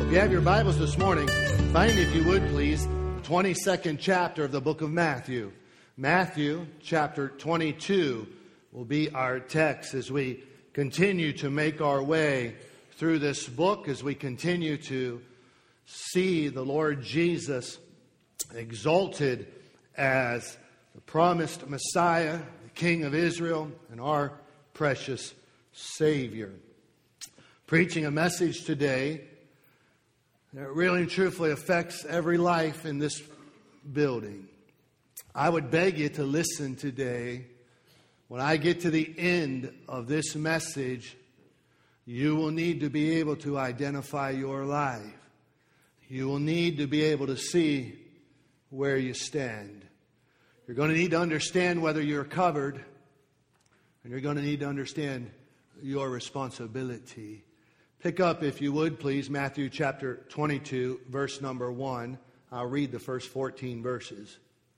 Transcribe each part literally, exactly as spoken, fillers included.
If you have your Bibles this morning, find, if you would please, the twenty-second chapter of the book of Matthew. Matthew chapter twenty-two will be our text as we continue to make our way through this book, as we continue to see the Lord Jesus exalted as the promised Messiah, the King of Israel, and our precious Savior. Preaching a message today that really and truthfully affects every life in this building. I would beg you to listen today. When I get to the end of this message, you will need to be able to identify your life. You will need to be able to see where you stand. You're going to need to understand whether you're covered, and you're going to need to understand your responsibility. Pick up, if you would, please, Matthew chapter twenty-two, verse number one. I'll read the first fourteen verses.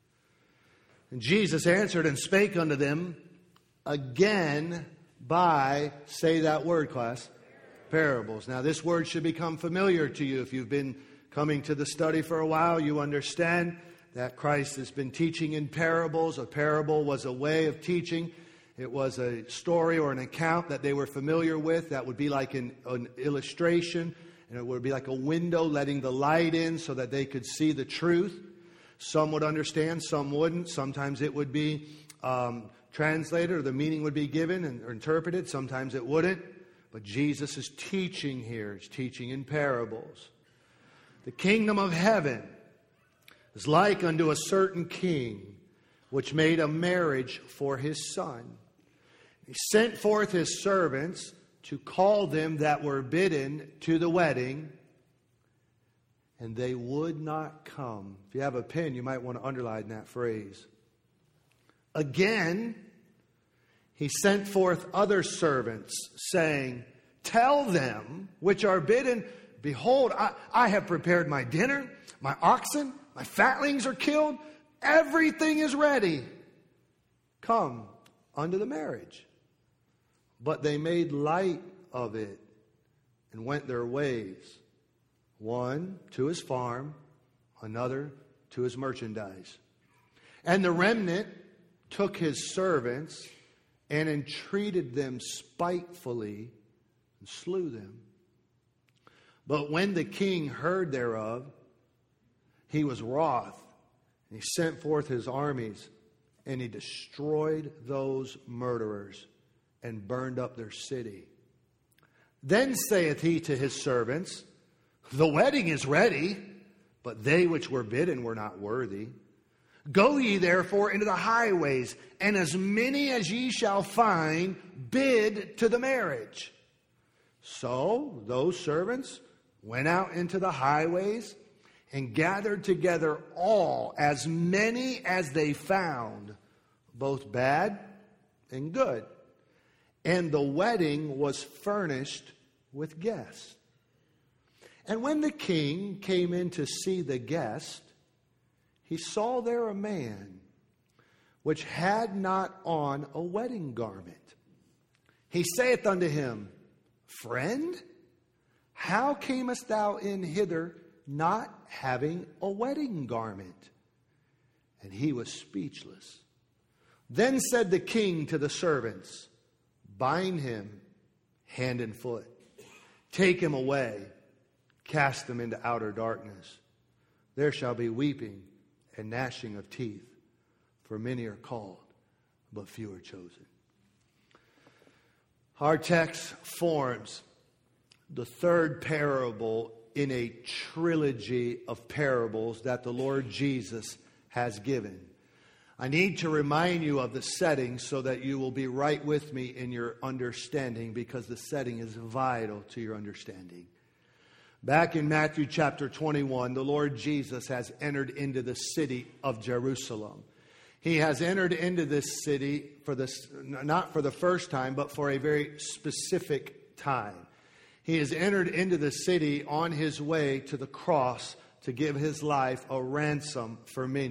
And Jesus answered and spake unto them again by, say that word, class, parables. Now, this word should become familiar to you. If you've been coming to the study for a while, you understand that Christ has been teaching in parables. A parable was a way of teaching. It was a story or an account that they were familiar with. That would be like an, an illustration, and it would be like a window letting the light in so that they could see the truth. Some would understand, some wouldn't. Sometimes it would be um, translated, or the meaning would be given and or interpreted. Sometimes it wouldn't. But Jesus is teaching here. He's teaching in parables. The kingdom of heaven is like unto a certain king, which made a marriage for his son. He sent forth his servants to call them that were bidden to the wedding, and they would not come. If you have a pen, you might want to underline that phrase. Again, he sent forth other servants, saying, tell them which are bidden, behold, I, I have prepared my dinner, my oxen, my fatlings are killed, everything is ready. Come unto the marriage. But they made light of it and went their ways. One to his farm, another to his merchandise. And the remnant took his servants and entreated them spitefully and slew them. But when the king heard thereof, he was wroth, and he sent forth his armies, and he destroyed those murderers and burned up their city. Then saith he to his servants, the wedding is ready, but they which were bidden were not worthy. Go ye therefore into the highways, and as many as ye shall find, bid to the marriage. So those servants went out into the highways and gathered together all, as many as they found, both bad and good. And the wedding was furnished with guests. And when the king came in to see the guest, he saw there a man which had not on a wedding garment. He saith unto him, friend, how camest thou in hither not having a wedding garment? And he was speechless. Then said the king to the servants, bind him hand and foot, take him away, cast him into outer darkness. There shall be weeping and gnashing of teeth, for many are called, but few are chosen. Our text forms the third parable in a trilogy of parables that the Lord Jesus has given. I need to remind you of the setting so that you will be right with me in your understanding, because the setting is vital to your understanding. Back in Matthew chapter twenty-one, the Lord Jesus has entered into the city of Jerusalem. He has entered into this city for this, not for the first time, but for a very specific time. He has entered into the city on his way to the cross to give his life a ransom for many.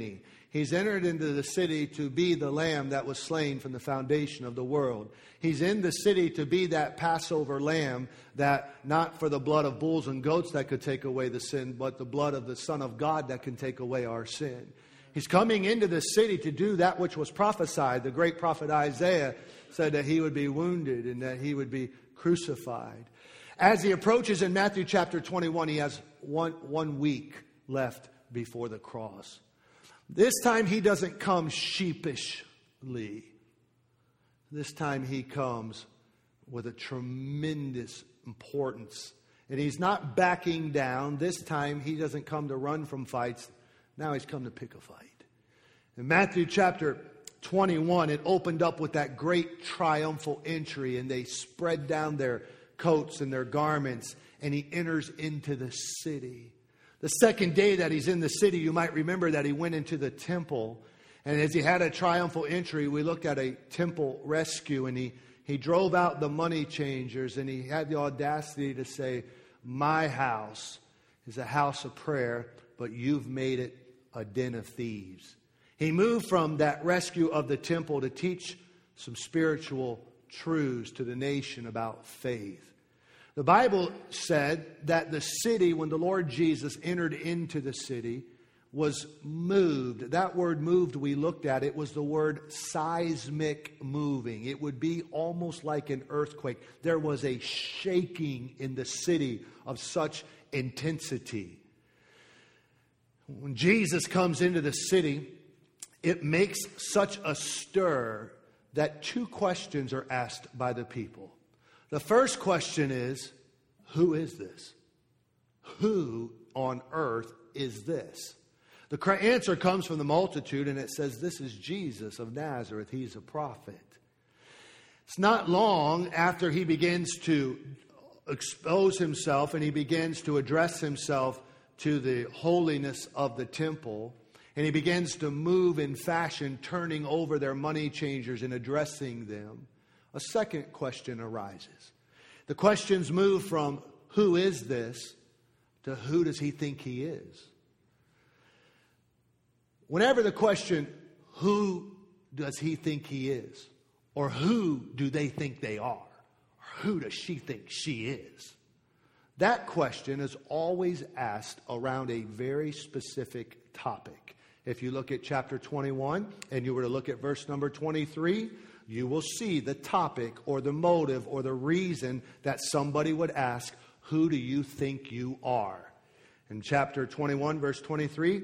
He's entered into the city to be the lamb that was slain from the foundation of the world. He's in the city to be that Passover lamb, that not for the blood of bulls and goats that could take away the sin, but the blood of the Son of God that can take away our sin. He's coming into the city to do that which was prophesied. The great prophet Isaiah said that he would be wounded and that he would be crucified. As he approaches in Matthew chapter twenty-one, he has one, one week left before the cross. This time he doesn't come sheepishly. This time he comes with a tremendous importance. And he's not backing down. This time he doesn't come to run from fights. Now he's come to pick a fight. In Matthew chapter twenty-one, it opened up with that great triumphal entry, and they spread down their coats and their garments, and he enters into the city. The second day that he's in the city, you might remember that he went into the temple. And as he had a triumphal entry, we looked at a temple rescue. And he, he drove out the money changers. And he had the audacity to say, my house is a house of prayer, but you've made it a den of thieves. He moved from that rescue of the temple to teach some spiritual truths to the nation about faith. The Bible said that the city, when the Lord Jesus entered into the city, was moved. That word moved, we looked at, it was the word seismic moving. It would be almost like an earthquake. There was a shaking in the city of such intensity. When Jesus comes into the city, it makes such a stir that two questions are asked by the people. The first question is, who is this? Who on earth is this? The answer comes from the multitude, and it says, this is Jesus of Nazareth. He's a prophet. It's not long after he begins to expose himself and he begins to address himself to the holiness of the temple. And he begins to move in fashion, turning over their money changers and addressing them. A second question arises. The questions move from who is this to who does he think he is? Whenever the question, who does he think he is? Or who do they think they are? Or who does she think she is? That question is always asked around a very specific topic. If you look at chapter twenty-one and you were to look at verse number twenty-three, you will see the topic or the motive or the reason that somebody would ask, who do you think you are? In chapter twenty-one, verse twenty-three,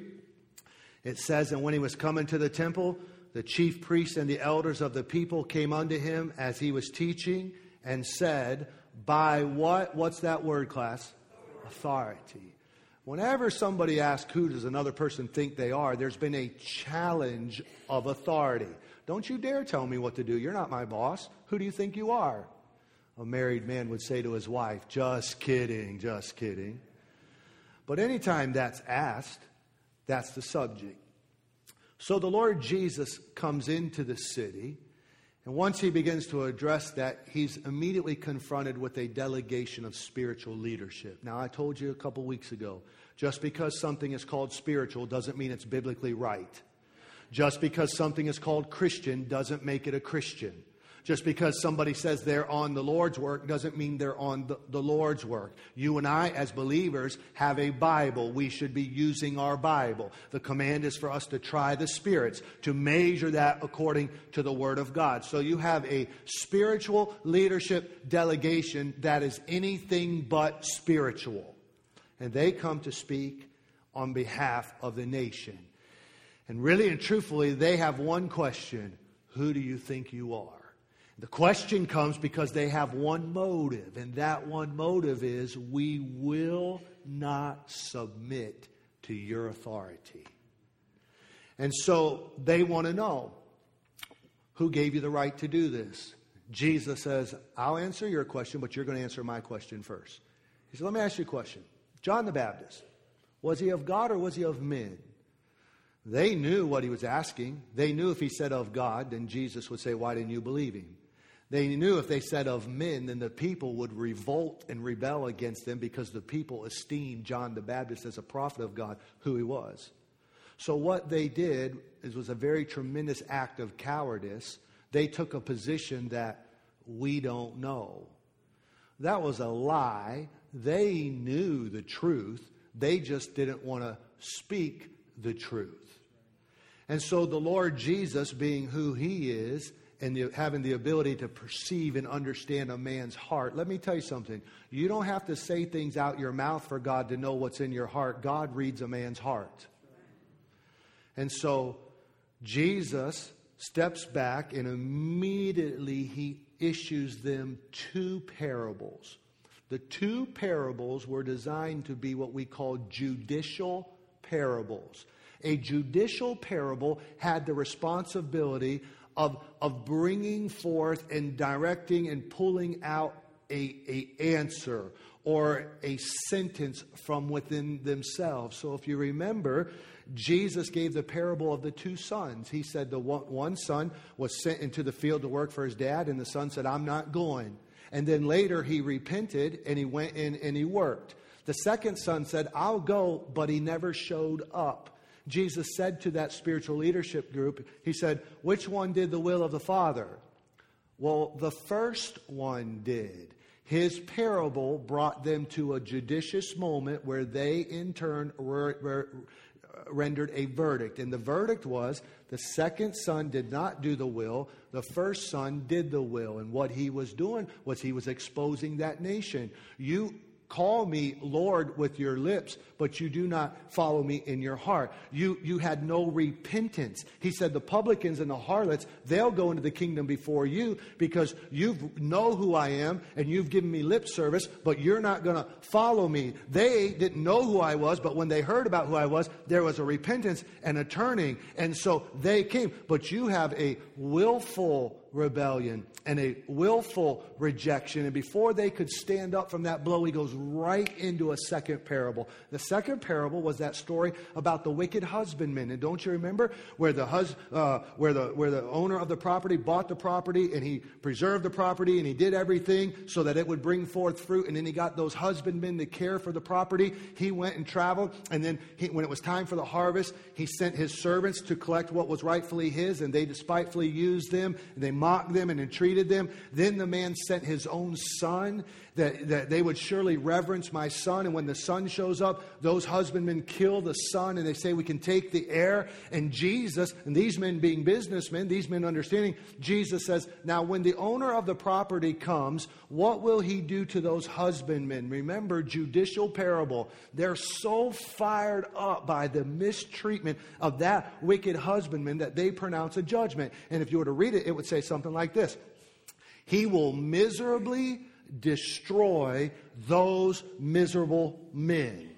it says, and when he was coming to the temple, the chief priests and the elders of the people came unto him as he was teaching and said, by what? What's that word, class? Authority. Whenever somebody asks who does another person think they are, there's been a challenge of authority. Don't you dare tell me what to do. You're not my boss. Who do you think you are? A married man would say to his wife, just kidding, just kidding. But anytime that's asked, that's the subject. So the Lord Jesus comes into the city, and once he begins to address that, he's immediately confronted with a delegation of spiritual leadership. Now, I told you a couple weeks ago, just because something is called spiritual doesn't mean it's biblically right. Just because something is called Christian doesn't make it a Christian. Just because somebody says they're on the Lord's work doesn't mean they're on the, the Lord's work. You and I, as believers, have a Bible. We should be using our Bible. The command is for us to try the spirits, to measure that according to the Word of God. So you have a spiritual leadership delegation that is anything but spiritual. And they come to speak on behalf of the nation. And really and truthfully, they have one question. Who do you think you are? The question comes because they have one motive, and that one motive is, we will not submit to your authority. And so they want to know, who gave you the right to do this? Jesus says, I'll answer your question, but you're going to answer my question first. He said, let me ask you a question. John the Baptist, was he of God or was he of men? They knew what he was asking. They knew if he said of God, then Jesus would say, why didn't you believe him? They knew if they said of men, then the people would revolt and rebel against them because the people esteemed John the Baptist as a prophet of God, who he was. So what they did is was a very tremendous act of cowardice. They took a position that we don't know. That was a lie. They knew the truth. They just didn't want to speak the truth. And so the Lord Jesus, being who He is, and the, having the ability to perceive and understand a man's heart. Let me tell you something. You don't have to say things out your mouth for God to know what's in your heart. God reads a man's heart. And so Jesus steps back and immediately He issues them two parables. The two parables were designed to be what we call judicial parables. A judicial parable had the responsibility of, of bringing forth and directing and pulling out a, a answer or a sentence from within themselves. So if you remember, Jesus gave the parable of the two sons. He said the one, one son was sent into the field to work for his dad, and the son said, I'm not going. And then later he repented and he went in and he worked. The second son said, I'll go, but he never showed up. Jesus said to that spiritual leadership group, He said, which one did the will of the Father? Well, the first one did. His parable brought them to a judicious moment where they in turn were, were, rendered a verdict. And the verdict was the second son did not do the will. The first son did the will. And what he was doing was he was exposing that nation. You call me Lord with your lips, but you do not follow me in your heart. You you had no repentance. He said the publicans and the harlots, they'll go into the kingdom before you because you know who I am and you've given me lip service, but you're not going to follow me. They didn't know who I was, but when they heard about who I was, there was a repentance and a turning. And so they came. But you have a willful rebellion and a willful rejection. And before they could stand up from that blow, he goes right into a second parable. The second parable was that story about the wicked husbandman. And don't you remember where the hus- uh, where the where the owner of the property bought the property and he preserved the property and he did everything so that it would bring forth fruit. And then he got those husbandmen to care for the property. He went and traveled. And then he, when it was time for the harvest, he sent his servants to collect what was rightfully his. And they despitefully used them. And they mocked them and entreated them. Then the man sent his own son that, that they would surely reverence my son. And when the son shows up, those husbandmen kill the son and they say we can take the heir. And Jesus, and these men being businessmen, these men understanding, Jesus says, now when the owner of the property comes, what will he do to those husbandmen? Remember, judicial parable. They're so fired up by the mistreatment of that wicked husbandman that they pronounce a judgment. And if you were to read it, it would say something like this. He will miserably destroy those miserable men.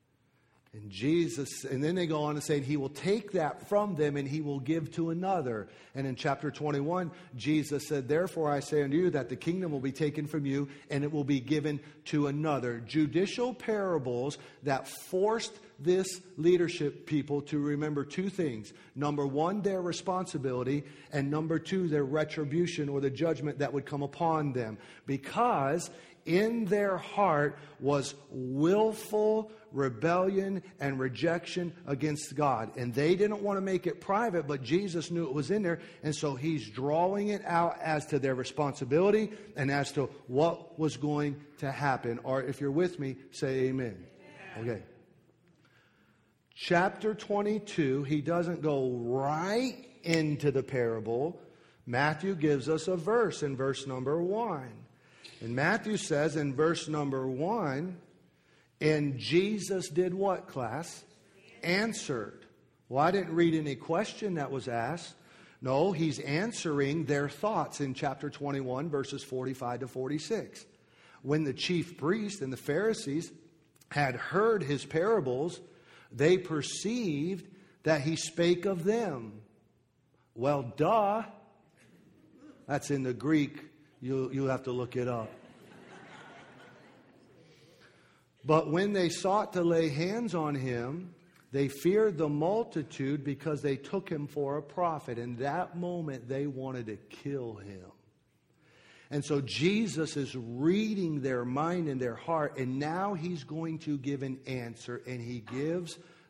And Jesus, and then they go on to say, he will take that from them and he will give to another. And in chapter twenty-one, Jesus said, therefore I say unto you that the kingdom will be taken from you and it will be given to another. Judicial parables that forced this leadership people to remember two things. Number one, their responsibility, and number two, their retribution or the judgment that would come upon them. Because in their heart was willful rebellion and rejection against God. And they didn't want to make it private, but Jesus knew it was in there. And so he's drawing it out as to their responsibility and as to what was going to happen. Or if you're with me, say amen. Okay. Chapter twenty-two, he doesn't go right into the parable. Matthew gives us a verse in verse number one. And Matthew says in verse number one, and Jesus did what, class? Answered. Well, I didn't read any question that was asked. No, he's answering their thoughts in chapter twenty-one, verses forty-five to forty-six. When the chief priests and the Pharisees had heard his parables, they perceived that he spake of them. Well, duh. That's in the Greek. You'll, you'll have to look it up. But when they sought to lay hands on him, they feared the multitude because they took him for a prophet. In that moment, they wanted to kill him. And so Jesus is reading their mind and their heart, and now he's going to give an answer, and he gives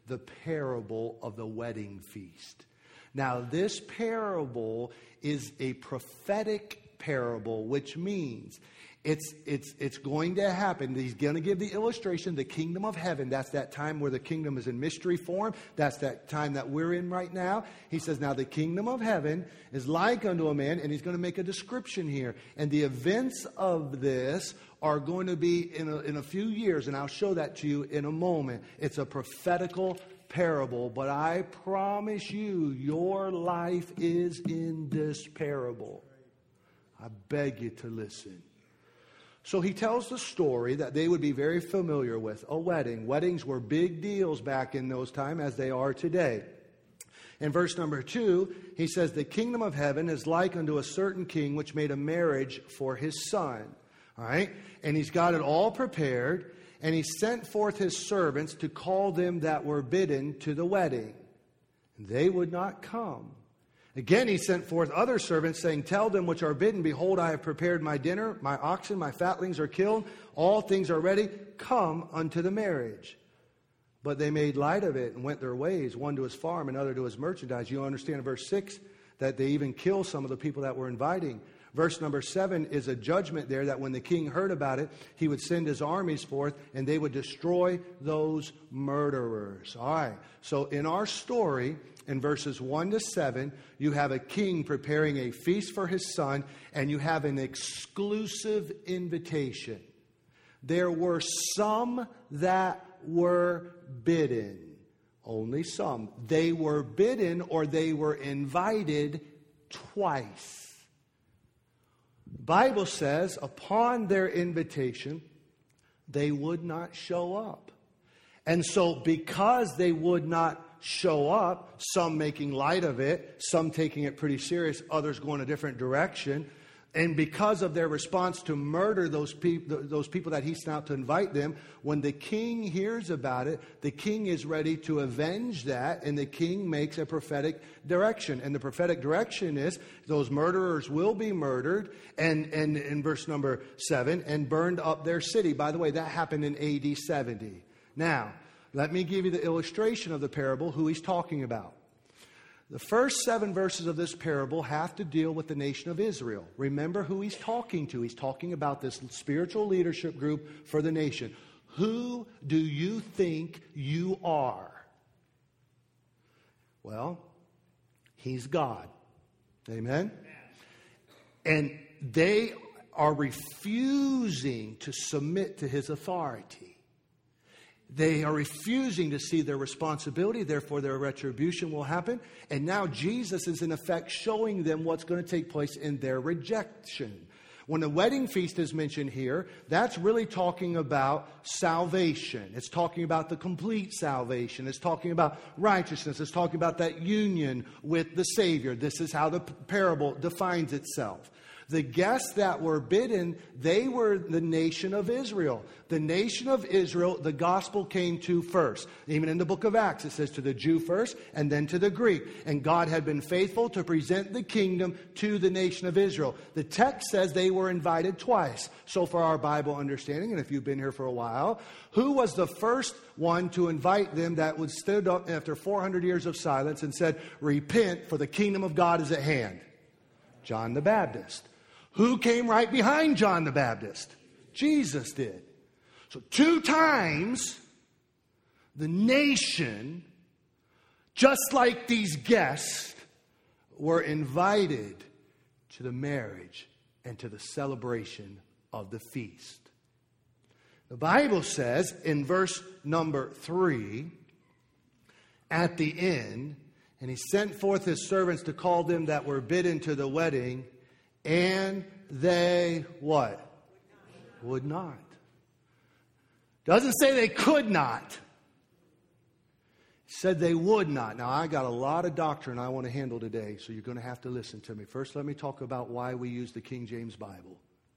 the parable of the wedding feast. Now, this parable is a prophetic parable, which means it's it's it's going to happen. He's going to give the illustration, the kingdom of heaven. That's that time where the kingdom is in mystery form. That's that time that we're in right now. He says, now the kingdom of heaven is like unto a man, and he's going to make a description here. And the events of this are going to be in a, in a few years, and I'll show that to you in a moment. It's a prophetical parable, but I promise you, your life is in this parable. I beg you to listen. So he tells the story that they would be very familiar with, a wedding. Weddings were big deals back in those times as they are today. In verse number two, he says, the kingdom of heaven is like unto a certain king which made a marriage for his son. All right? And he's got it all prepared, and he sent forth his servants to call them that were bidden to the wedding. And they would not come. Again, he sent forth other servants, saying, tell them which are bidden, behold, I have prepared my dinner, my oxen, my fatlings are killed, all things are ready, come unto the marriage. But they made light of it and went their ways, one to his farm, another to his merchandise. You understand in verse six that they even kill some of the people that were inviting. Verse number seven is a judgment there that when the king heard about it, he would send his armies forth and they would destroy those murderers. All right. So in our story, in verses one to seven, you have a king preparing a feast for his son, and you have an exclusive invitation. There were some that were bidden. Only some. They were bidden or they were invited twice. The Bible says upon their invitation, they would not show up. And so because they would not show up, some making light of it, some taking it pretty serious, others going a different direction, and because of their response to murder those people, those people that he sent out to invite them, when the king hears about it, the king is ready to avenge that, and the king makes a prophetic direction. And the prophetic direction is those murderers will be murdered, and, and in verse number seven, and burned up their city. By the way, that happened in A D seventy. Now, let me give you the illustration of the parable, who he's talking about. The first seven verses of this parable have to deal with the nation of Israel. Remember who he's talking to. He's talking about this spiritual leadership group for the nation. Who do you think you are? Well, he's God. Amen? And they are refusing to submit to his authority. They are refusing to see their responsibility, therefore their retribution will happen. And now Jesus is in effect showing them what's going to take place in their rejection. When the wedding feast is mentioned here, that's really talking about salvation. It's talking about the complete salvation. It's talking about righteousness. It's talking about that union with the Savior. This is how the parable defines itself. The guests that were bidden, they were the nation of Israel. The nation of Israel, the gospel came to first. Even in the book of Acts, it says to the Jew first and then to the Greek. And God had been faithful to present the kingdom to the nation of Israel. The text says they were invited twice. So for our Bible understanding, and if you've been here for a while, who was the first one to invite them that would stood up after four hundred years of silence and said, repent, for the kingdom of God is at hand? John the Baptist. Who came right behind John the Baptist? Jesus did. So two times the nation, just like these guests, were invited to the marriage and to the celebration of the feast. The Bible says in verse number three, at the end, and he sent forth his servants to call them that were bidden to the wedding, and they, what? Would not. Doesn't say they could not. It said they would not. Now, I got a lot of doctrine I want to handle today, so you're going to have to listen to me. First, let me talk about why we use the King James Bible.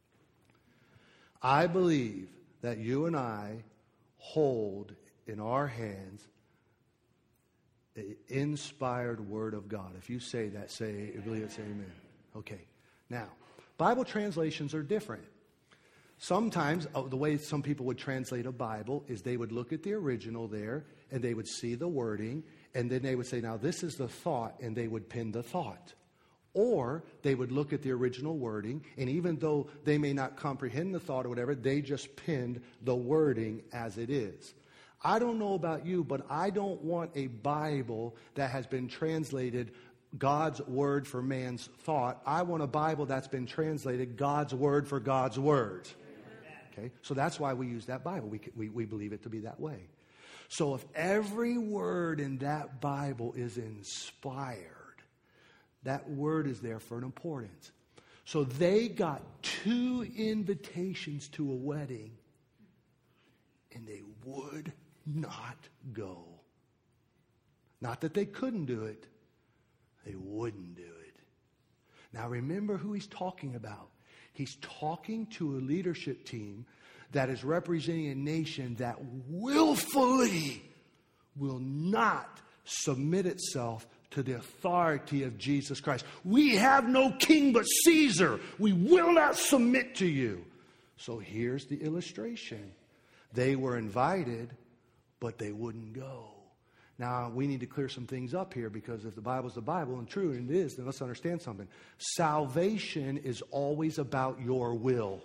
I believe that you and I hold in our hands the inspired Word of God. If you say that, say, believe it, say amen. Okay. Now, Bible translations are different. Sometimes uh, the way some people would translate a Bible is they would look at the original there and they would see the wording and then they would say, now this is the thought, and they would pin the thought. Or they would look at the original wording, and even though they may not comprehend the thought or whatever, they just pinned the wording as it is. I don't know about you, but I don't want a Bible that has been translated God's word for man's thought. I want a Bible that's been translated God's word for God's word. Okay, so that's why we use that Bible. We, we, we believe it to be that way. So if every word in that Bible is inspired, that word is there for an importance. So they got two invitations to a wedding, and they would not go. Not that they couldn't do it. They wouldn't do it. Now remember who he's talking about. He's talking to a leadership team that is representing a nation that willfully will not submit itself to the authority of Jesus Christ. We have no king but Caesar. We will not submit to you. So here's the illustration. They were invited, but they wouldn't go. Now, we need to clear some things up here, because if the Bible's the Bible and true, and it is, then let's understand something. Salvation is always about your will.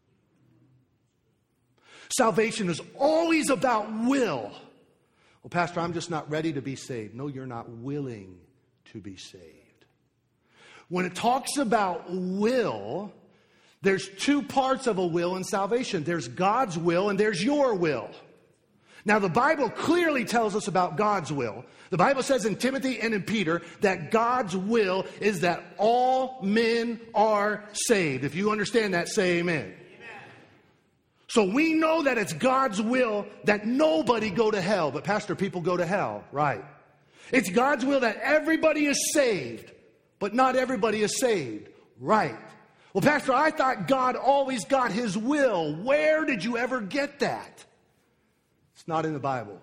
Salvation is always about will. Well, Pastor, I'm just not ready to be saved. No, you're not willing to be saved. When it talks about will, there's two parts of a will in salvation. There's God's will and there's your will. Now, the Bible clearly tells us about God's will. The Bible says in Timothy and in Peter that God's will is that all men are saved. If you understand that, say amen. Amen. So we know that it's God's will that nobody go to hell. But Pastor, people go to hell. Right. It's God's will that everybody is saved, but not everybody is saved. Right. Well, Pastor, I thought God always got his will. Where did you ever get that? It's not in the Bible.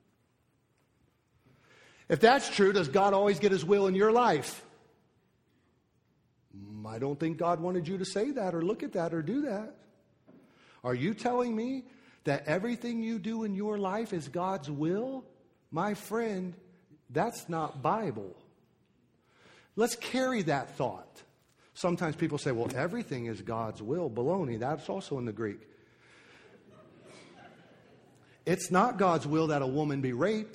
If that's true, does God always get his will in your life? I don't think God wanted you to say that or look at that or do that. Are you telling me that everything you do in your life is God's will? My friend, that's not Bible. Let's carry that thought. Sometimes people say, well, everything is God's will. Baloney, that's also in the Greek. It's not God's will that a woman be raped.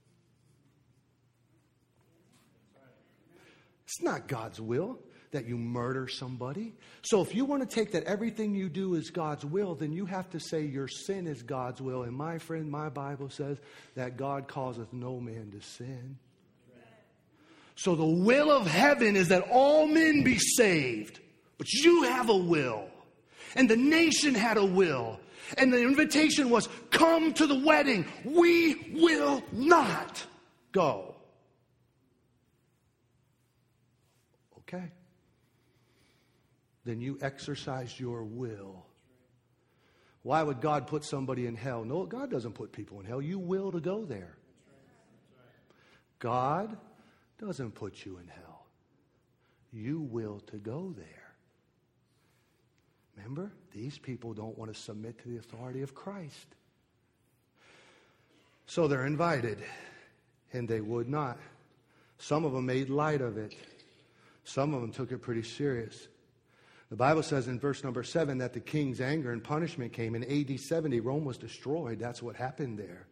It's not God's will that you murder somebody. So if you want to take that everything you do is God's will, then you have to say your sin is God's will. And my friend, my Bible says that God causeth no man to sin. So the will of heaven is that all men be saved. But you have a will. And the nation had a will. And the invitation was, come to the wedding. We will not go. Okay. Then you exercised your will. Why would God put somebody in hell? No, God doesn't put people in hell. You will to go there. God doesn't put you in hell. You will to go there. Remember, these people don't want to submit to the authority of Christ. So they're invited, and they would not. Some of them made light of it. Some of them took it pretty serious. The Bible says in verse number seven that the king's anger and punishment came. In A D seventy, Rome was destroyed. That's what happened there.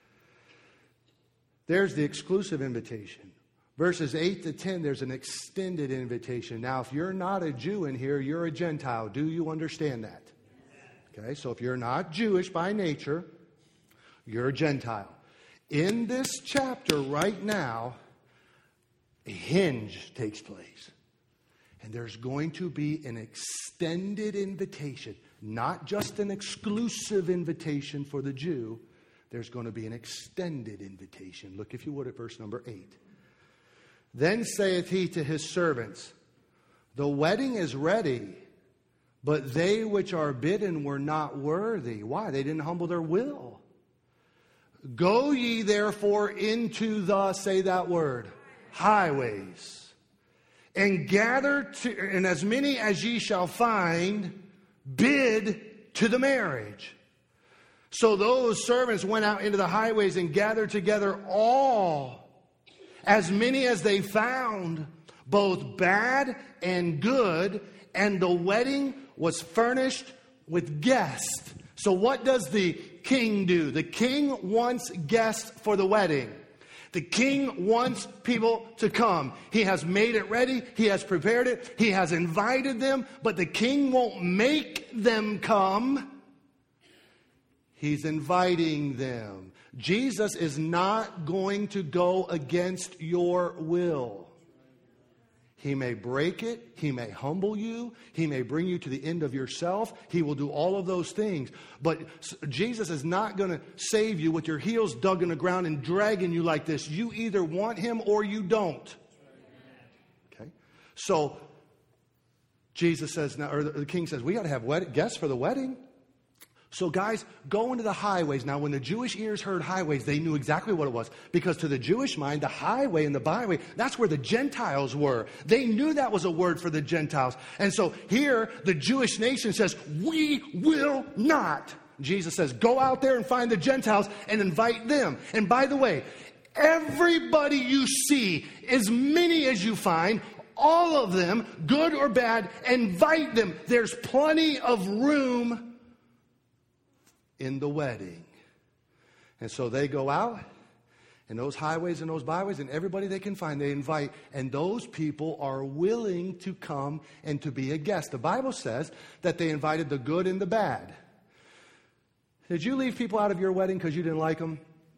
There's the exclusive invitation. Verses eight to ten, there's an extended invitation. Now, if you're not a Jew in here, you're a Gentile. Do you understand that? Okay, so if you're not Jewish by nature, you're a Gentile. In this chapter right now, a hinge takes place. And there's going to be an extended invitation, not just an exclusive invitation for the Jew. There's going to be an extended invitation. Look, if you would, at verse number eight. Then saith he to his servants, the wedding is ready, but they which are bidden were not worthy. Why? They didn't humble their will. Go ye therefore into the, say that word, highways, and gather to, and as many as ye shall find, bid to the marriage. So those servants went out into the highways and gathered together all, as many as they found, both bad and good, and the wedding was furnished with guests. So what does the king do? The king wants guests for the wedding. The king wants people to come. He has made it ready. He has prepared it. He has invited them. But the king won't make them come. He's inviting them. Jesus is not going to go against your will. He may break it. He may humble you. He may bring you to the end of yourself. He will do all of those things. But Jesus is not going to save you with your heels dug in the ground and dragging you like this. You either want him or you don't. Okay? So Jesus says, now, or the king says, we got to have wed- guests for the wedding. So guys, go into the highways. Now, when the Jewish ears heard highways, they knew exactly what it was. Because to the Jewish mind, the highway and the byway, that's where the Gentiles were. They knew that was a word for the Gentiles. And so here, the Jewish nation says, we will not. Jesus says, go out there and find the Gentiles and invite them. And by the way, everybody you see, as many as you find, all of them, good or bad, invite them. There's plenty of room in the wedding. And so they go out, and those highways and those byways, and everybody they can find, they invite. And those people are willing to come and to be a guest. The Bible says that they invited the good and the bad. Did you leave people out of your wedding because you didn't like them?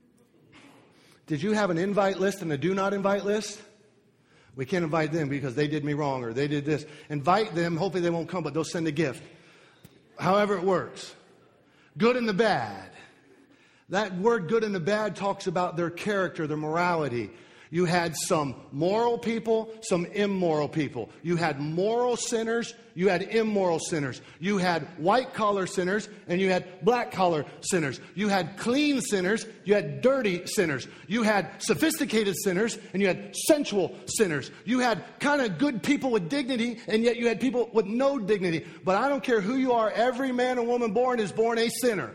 Did you have an invite list and a do not invite list? We can't invite them because they did me wrong or they did this. Invite them. Hopefully they won't come, but they'll send a gift. However it works. Good and the bad. That word good and the bad talks about their character, their morality. You had some moral people, some immoral people. You had moral sinners, you had immoral sinners. You had white-collar sinners, and you had black-collar sinners. You had clean sinners, you had dirty sinners. You had sophisticated sinners, and you had sensual sinners. You had kind of good people with dignity, and yet you had people with no dignity. But I don't care who you are, every man and woman born is born a sinner.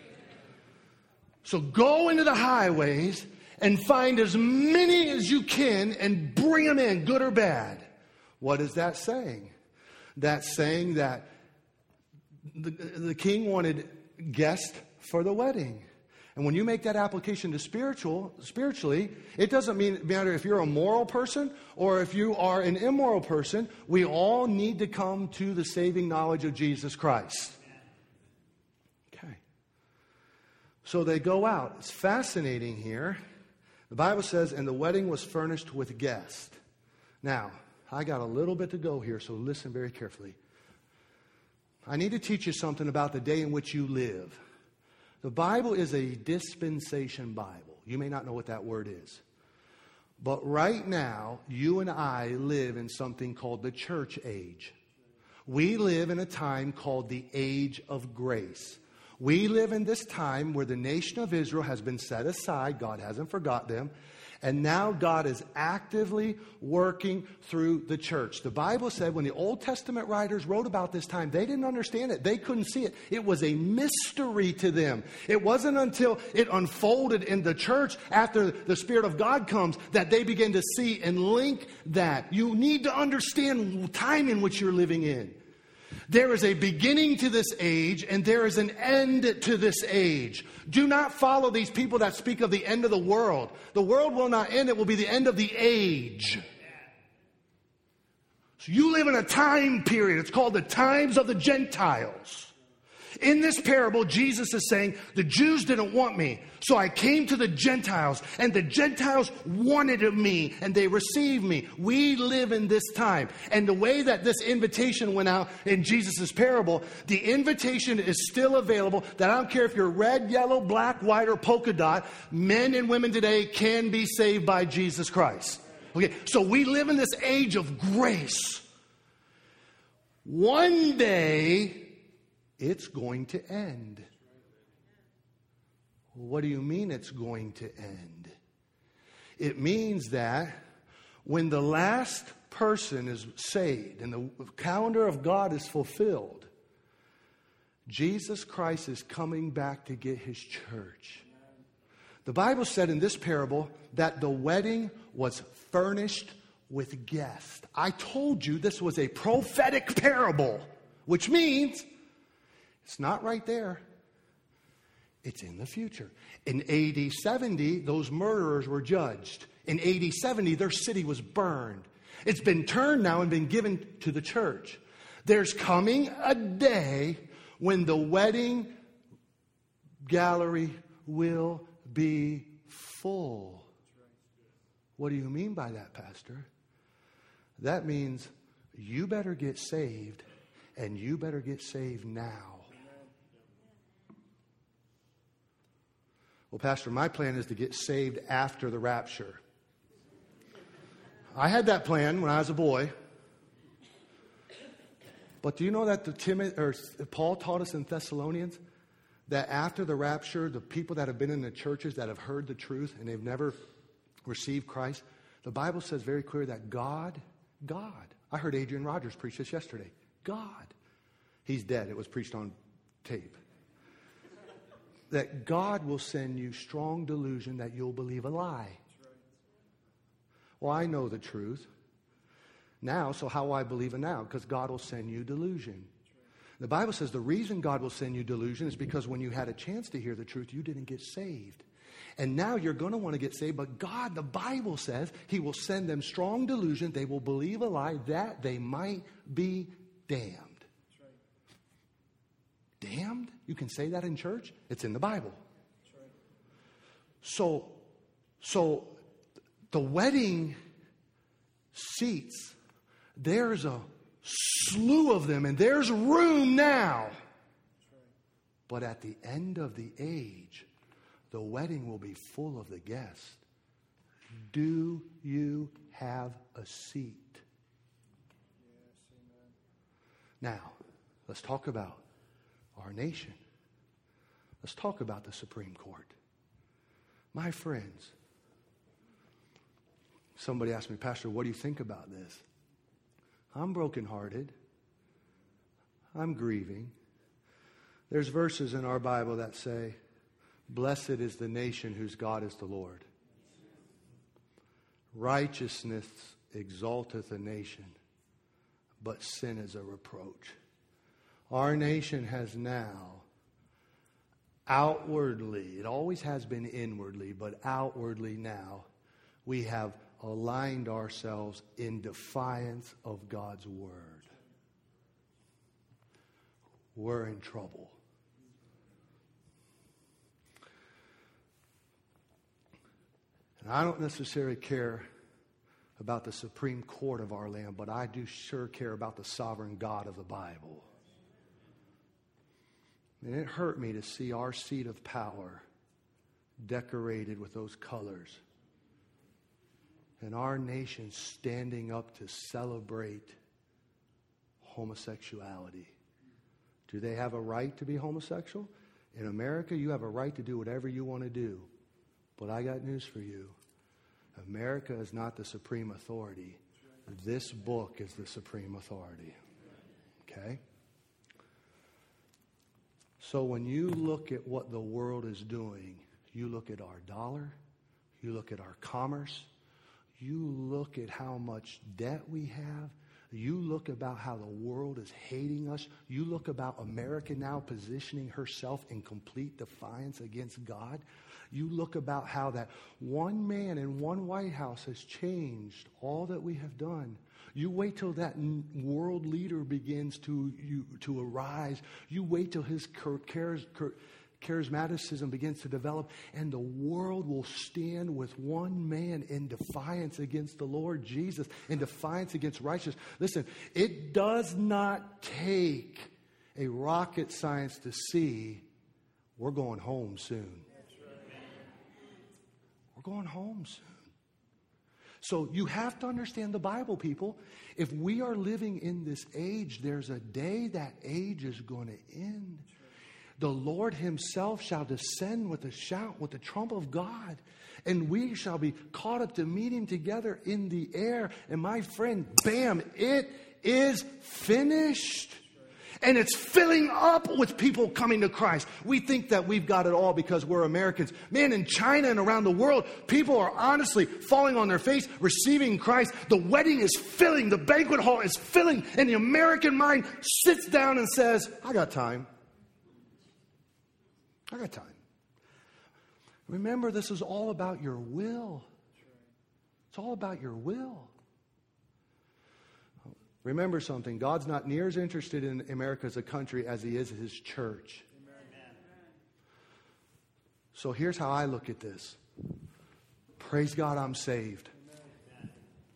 So go into the highways and find as many as you can and bring them in, good or bad. What is that saying? That's saying that the, the king wanted guests for the wedding. And when you make that application to spiritual, spiritually, it doesn't mean matter if you're a moral person or if you are an immoral person. We all need to come to the saving knowledge of Jesus Christ. Okay. So they go out. It's fascinating here. The Bible says, and the wedding was furnished with guests. Now, I got a little bit to go here, so listen very carefully. I need to teach you something about the day in which you live. The Bible is a dispensation Bible. You may not know what that word is. But right now, you and I live in something called the church age. We live in a time called the age of grace. We live in this time where the nation of Israel has been set aside. God hasn't forgot them. And now God is actively working through the church. The Bible said when the Old Testament writers wrote about this time, they didn't understand it. They couldn't see it. It was a mystery to them. It wasn't until it unfolded in the church after the Spirit of God comes that they begin to see and link that. You need to understand the time in which you're living in. There is a beginning to this age, and there is an end to this age. Do not follow these people that speak of the end of the world. The world will not end. It will be the end of the age. So you live in a time period. It's called the times of the Gentiles. In this parable, Jesus is saying, the Jews didn't want me, so I came to the Gentiles, and the Gentiles wanted me, and they received me. We live in this time. And the way that this invitation went out in Jesus' parable, the invitation is still available, that I don't care if you're red, yellow, black, white, or polka dot, men and women today can be saved by Jesus Christ. Okay, so we live in this age of grace. One day, it's going to end. What do you mean it's going to end? It means that when the last person is saved and the calendar of God is fulfilled, Jesus Christ is coming back to get his church. The Bible said in this parable that the wedding was furnished with guests. I told you this was a prophetic parable, which means it's not right there. It's in the future. In A D seventy, those murderers were judged. In A D seventy, their city was burned. It's been turned now and been given to the church. There's coming a day when the wedding gallery will be full. What do you mean by that, Pastor? That means you better get saved, and you better get saved now. Well, Pastor, my plan is to get saved after the rapture. I had that plan when I was a boy. But do you know that the Timothy, or Paul taught us in Thessalonians that after the rapture, the people that have been in the churches that have heard the truth and they've never received Christ, the Bible says very clear that God, God, I heard Adrian Rogers preach this yesterday. God, he's dead. It was preached on tape. That God will send you strong delusion that you'll believe a lie. Well, I know the truth now, so how will I believe it now? Because God will send you delusion. The Bible says the reason God will send you delusion is because when you had a chance to hear the truth, you didn't get saved. And now you're going to want to get saved, but God, the Bible says, he will send them strong delusion. They will believe a lie that they might be damned. Damned? You can say that in church? It's in the Bible. So, so the wedding seats, there's a slew of them, and there's room now. But at the end of the age, the wedding will be full of the guests. Do you have a seat? Now, let's talk about our nation. Let's talk about the Supreme Court. My friends, somebody asked me, Pastor, what do you think about this? I'm brokenhearted. I'm grieving. There's verses in our Bible that say, blessed is the nation whose God is the Lord. Righteousness exalteth a nation, but sin is a reproach. Our nation has now outwardly, it always has been inwardly, but outwardly now, we have aligned ourselves in defiance of God's word. We're in trouble. And I don't necessarily care about the Supreme Court of our land, but I do sure care about the sovereign God of the Bible. And it hurt me to see our seat of power decorated with those colors. And our nation standing up to celebrate homosexuality. Do they have a right to be homosexual? In America, you have a right to do whatever you want to do. But I got news for you. America is not the supreme authority. This book is the supreme authority. Okay? So when you look at what the world is doing, you look at our dollar, you look at our commerce, you look at how much debt we have, you look about how the world is hating us, you look about America now positioning herself in complete defiance against God, you look about how that one man in one White House has changed all that we have done. You wait till that world leader begins to you, to arise. You wait till his charis, charismaticism begins to develop, and the world will stand with one man in defiance against the Lord Jesus, in defiance against righteousness. Listen, it does not take a rocket science to see we're going home soon. We're going home soon. So you have to understand the Bible, people. If we are living in this age, there's a day that age is going to end. The Lord himself shall descend with a shout, with the trump of God, and we shall be caught up to meet him together in the air. And my friend, bam, it is finished. And it's filling up with people coming to Christ. We think that we've got it all because we're Americans. Man, in China and around the world, people are honestly falling on their face, receiving Christ. The wedding is filling. The banquet hall is filling. And the American mind sits down and says, I got time. I got time. Remember, this is all about your will. It's all about your will. Remember something. God's not near as interested in America as a country as he is his church. Amen. So here's how I look at this. Praise God, I'm saved. Amen.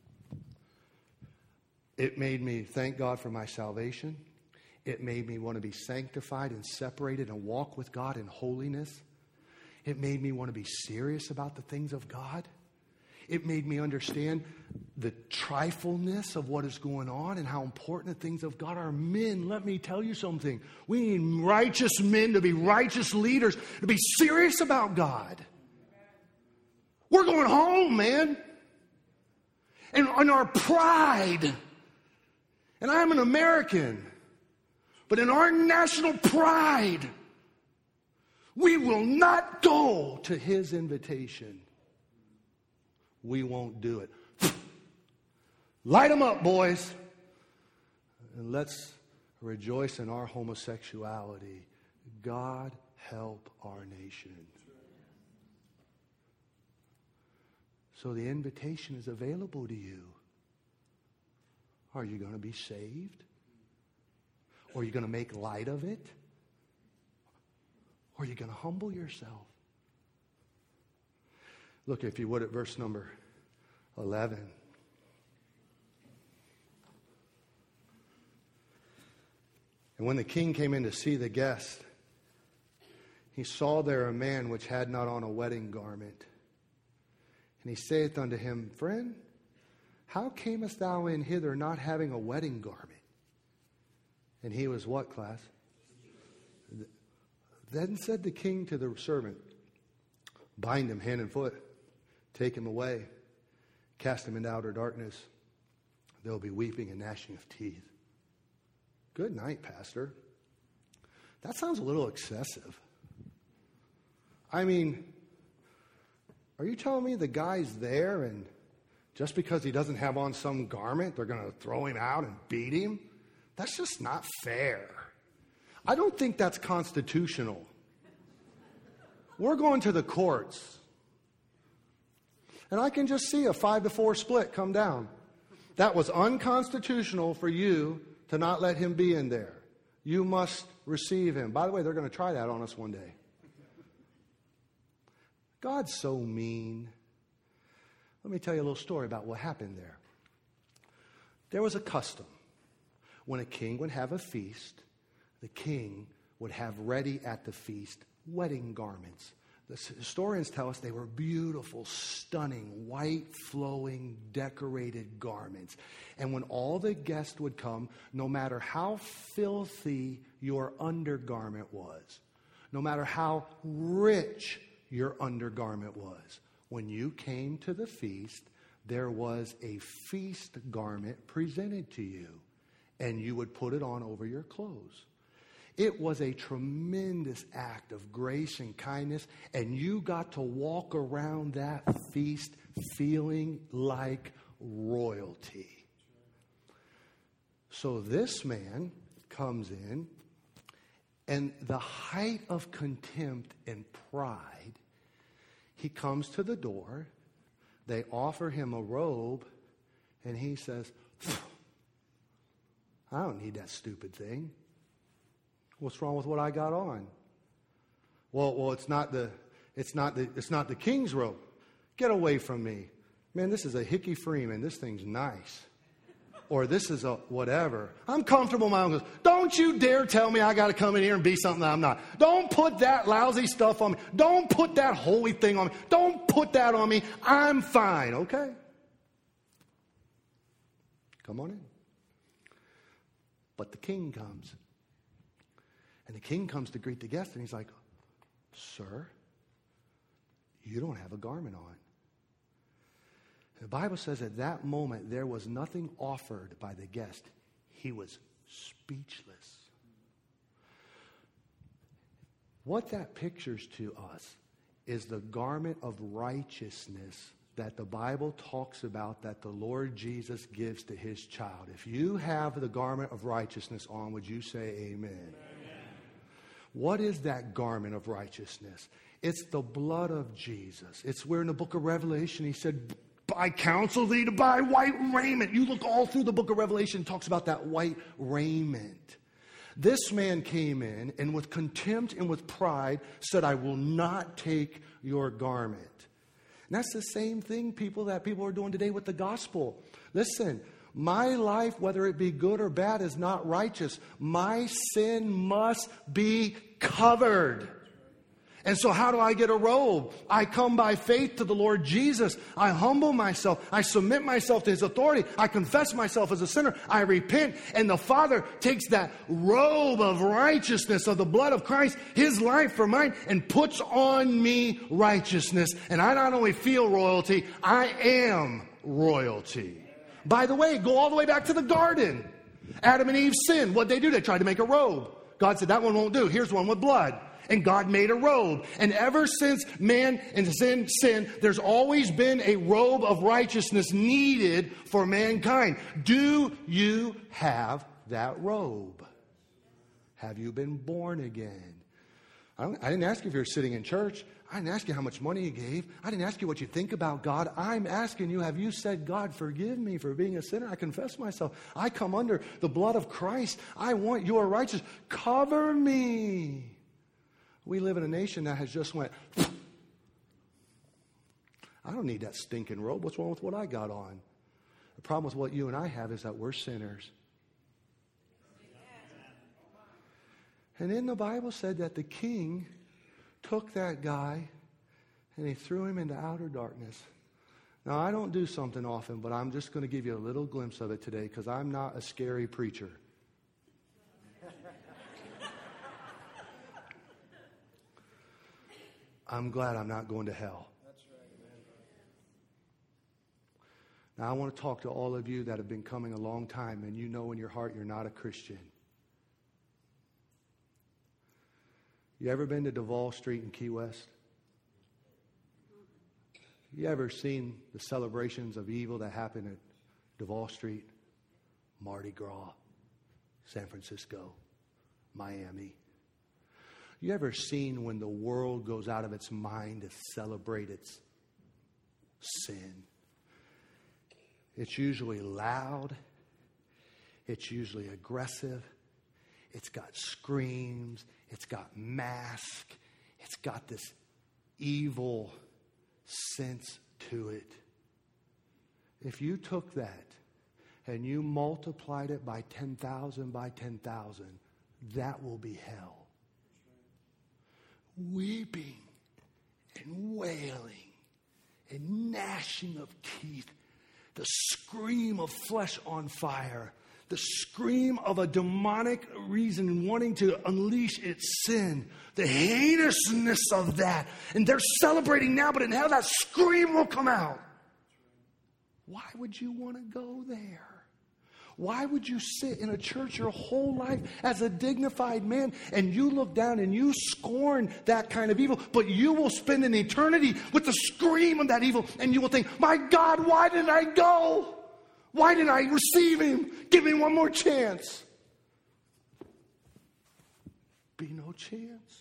It made me thank God for my salvation. It made me want to be sanctified and separated and walk with God in holiness. It made me want to be serious about the things of God. It made me understand the trifleness of what is going on and how important the things of God are. Men, let me tell you something. We need righteous men to be righteous leaders, to be serious about God. We're going home, man. And on our pride, and I'm an American, but in our national pride, we will not go to his invitation. We won't do it. Light them up, boys. And let's rejoice in our homosexuality. God help our nation. So the invitation is available to you. Are you going to be saved? Or are you going to make light of it? Or are you going to humble yourself? Look, if you would, at verse number eleven. And when the king came in to see the guest, he saw there a man which had not on a wedding garment. And he saith unto him, Friend, how camest thou in hither not having a wedding garment? And he was what, class? Then said the king to the servant, Bind him hand and foot. Take him away. Cast him into outer darkness. There will be weeping and gnashing of teeth. Good night, Pastor. That sounds a little excessive. I mean, are you telling me the guy's there and just because he doesn't have on some garment, they're going to throw him out and beat him? That's just not fair. I don't think that's constitutional. We're going to the courts. And I can just see a five to four split come down. That was unconstitutional for you to not let him be in there. You must receive him. By the way, they're going to try that on us one day. God's so mean. Let me tell you a little story about what happened there. There was a custom. When a king would have a feast, the king would have ready at the feast wedding garments. The historians tell us they were beautiful, stunning, white, flowing, decorated garments. And when all the guests would come, no matter how filthy your undergarment was, no matter how rich your undergarment was, when you came to the feast, there was a feast garment presented to you, and you would put it on over your clothes. It was a tremendous act of grace and kindness, and you got to walk around that feast feeling like royalty. So this man comes in, and the height of contempt and pride, he comes to the door, they offer him a robe, and he says, I don't need that stupid thing. What's wrong with what I got on? Well, well, it's not the, it's not the, it's not the king's robe. Get away from me, man. This is a Hickey Freeman. This thing's nice, or this is a whatever. I'm comfortable in my own clothes. Don't you dare tell me I got to come in here and be something that I'm not. Don't put that lousy stuff on me. Don't put that holy thing on me. Don't put that on me. I'm fine. Okay. Come on in. But the king comes. And the king comes to greet the guest, and he's like, Sir, you don't have a garment on. And the Bible says at that moment, there was nothing offered by the guest. He was speechless. What that pictures to us is the garment of righteousness that the Bible talks about that the Lord Jesus gives to his child. If you have the garment of righteousness on, would you say amen? Amen. What is that garment of righteousness? It's the blood of Jesus. It's where in the book of Revelation he said, I counsel thee to buy white raiment. You look all through the book of Revelation, it talks about that white raiment. This man came in and with contempt and with pride said, I will not take your garment. And that's the same thing, people, that people are doing today with the gospel. Listen, my life, whether it be good or bad, is not righteous. My sin must be covered. And so how do I get a robe? I come by faith to the Lord Jesus. I humble myself. I submit myself to his authority. I confess myself as a sinner. I repent. And the Father takes that robe of righteousness of the blood of Christ, his life for mine, and puts on me righteousness. And I not only feel royalty, I am royalty. By the way, go all the way back to the garden. Adam and Eve sinned. What'd they do? They tried to make a robe. God said, that one won't do. Here's one with blood. And God made a robe. And ever since man and sin, sin, there's always been a robe of righteousness needed for mankind. Do you have that robe? Have you been born again? I, don't, I didn't ask you if you're sitting in church. I didn't ask you how much money you gave. I didn't ask you what you think about God. I'm asking you, have you said, God, forgive me for being a sinner? I confess myself. I come under the blood of Christ. I want your righteousness. Cover me. We live in a nation that has just went, I don't need that stinking robe. What's wrong with what I got on? The problem with what you and I have is that we're sinners. And then the Bible said that the king took that guy and he threw him into outer darkness. Now, I don't do something often, but I'm just going to give you a little glimpse of it today because I'm not a scary preacher. I'm glad I'm not going to hell. That's right, man. Now, I want to talk to all of you that have been coming a long time and you know in your heart you're not a Christian. You ever been to Duval Street in Key West? You ever seen the celebrations of evil that happen at Duval Street? Mardi Gras, San Francisco, Miami. You ever seen when the world goes out of its mind to celebrate its sin? It's usually loud. It's usually aggressive. It's got screams. It's got mask. It's got this evil sense to it. If you took that and you multiplied it by ten thousand by ten thousand, that will be hell. Weeping and wailing and gnashing of teeth, the scream of flesh on fire, the scream of a demonic reason wanting to unleash its sin, the heinousness of that. And they're celebrating now, but in hell that scream will come out. Why would you want to go there? Why would you sit in a church your whole life as a dignified man and you look down and you scorn that kind of evil, but you will spend an eternity with the scream of that evil and you will think, my God, why did I go? Why didn't I receive him? Give me one more chance. Be no chance.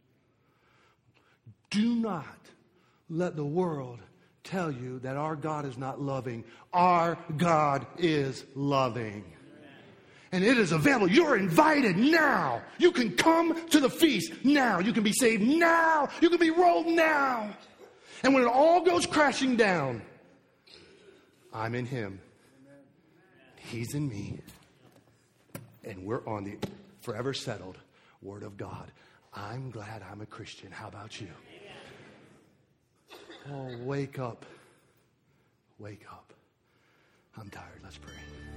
Do not let the world tell you that our God is not loving. Our God is loving. And it is available. You're invited now. You can come to the feast now. You can be saved now. You can be rolled now. And when it all goes crashing down, I'm in him. He's in me. And we're on the forever settled Word of God. I'm glad I'm a Christian. How about you? Oh, wake up. Wake up. I'm tired. Let's pray.